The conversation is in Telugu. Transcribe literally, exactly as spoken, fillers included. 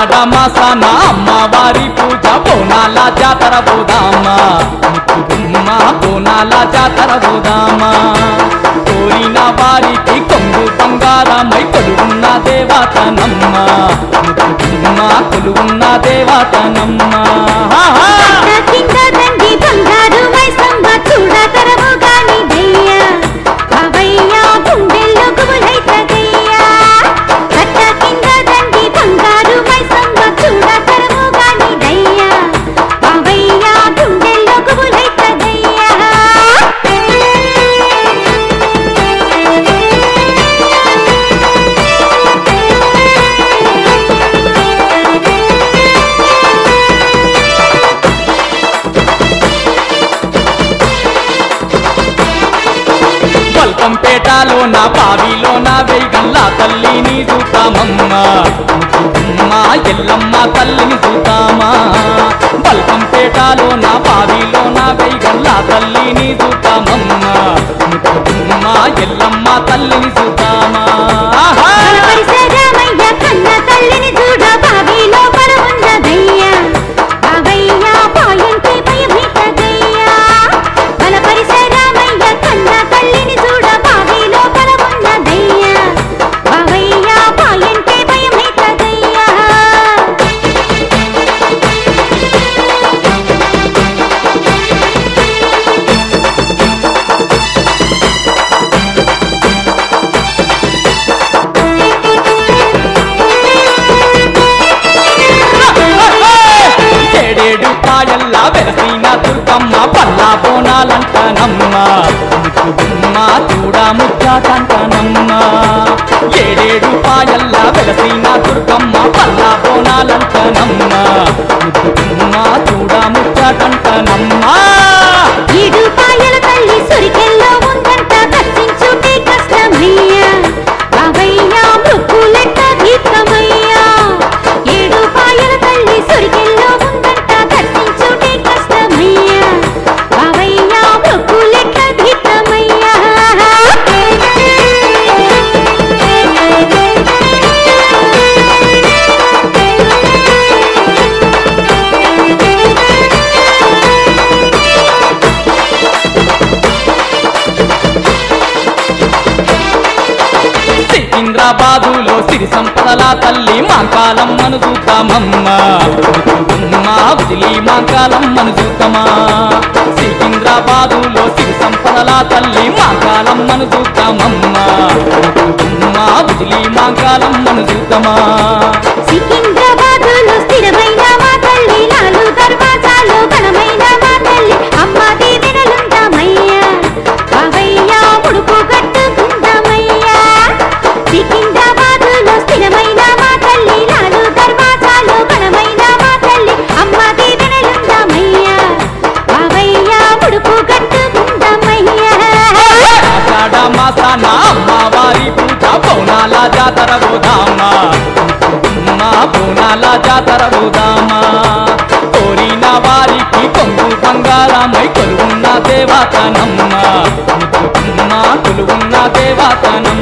ఆషాఢ మాసాన అమ్మవారి పూజ బోనాల జాతర పోదామా ముక్కుదుమ్మ బోనాల జాతర పోదామా కోరిన వారికి కొంగు బంగారమై కొలువున్న దేవతనమ్మ ముక్కుదుమ్మ కొలువున్న దేవతనమ్మ బల్కంపేటలో నా బావిలో నా వేగల్లా తల్లిని చూతామమ్మా ముక్కుదుమ్మ ఎల్లమ్మ తల్లిని చూతామా బల్కంపేటలో నా బావిలో నా వేగల్లా తల్లిని చూతామమ్మా ముక్కుదుమ్మ ఎల్లమ్మ తల్లిని చూతామా పాయల్లా వెలసిన దుర్గమ్మ పల్లా బోనాలంటనమ్మ ముక్కుదుమ్మ చూడ ముచ్చాటంటనమ్మ ఏడేడు పాయల్లా వెలసిన దుర్గమ్మ పల్లా బోనాలంటనమ్మ ముక్కుదుమ్మ చూడ ముచ్చాటంటనమ్మ ఏడు పాయల తల్లి సురికెల్లో ఉందంట దర్శించుటే కష్టమయ్యా బావయ్యా మృక్కులెట్ట దీపమయ్యా ఏడు పాయల తల్లి సురికెల్లో సికింద్రాబాదులో సిరి సంపదల తల్లి మాంకాలమ్మను చూద్దామమ్మా ముక్కుదుమ్మ వదిలి మాంకాలమ్మను చూద్దామా సికింద్రాబాదులో సిరి సంపదల తల్లి మాంకాలమ్మను చూద్దామమ్మా ముక్కుదుమ్మ వదిలి మాంకాలమ్మను చూద్దామా సికింద్రాబాదులో స్థిరమైన మా తల్లి నాలుగు దర్వాజాలు ఘనమైన మా తల్లి అమ్మ దీవెనలుందామయ్యా బావయ్యా ముడుపు కట్టుకుందామయ్యా సికింద్రాబాదులో స్థిరమైన మా తల్లి నాలుగు దర్వాజాలు ఘనమైన మా తల్లి అమ్మ దీవెనలుందామయ్యా బావయ్యా ముడుపు కట్టుకుందామయ్యా ఆషాఢ మాసాన అమ్మవారి పూజ బోనాల జాతర పోదామా ముక్కుదుమ్మ బోనాల జాతర పోదామా కోరిన వారికి కొంగు బంగారమై కొలువున్న దేవతనమ్మ ముక్కుదుమ్మ కొలువున్న దేవతనమ్మ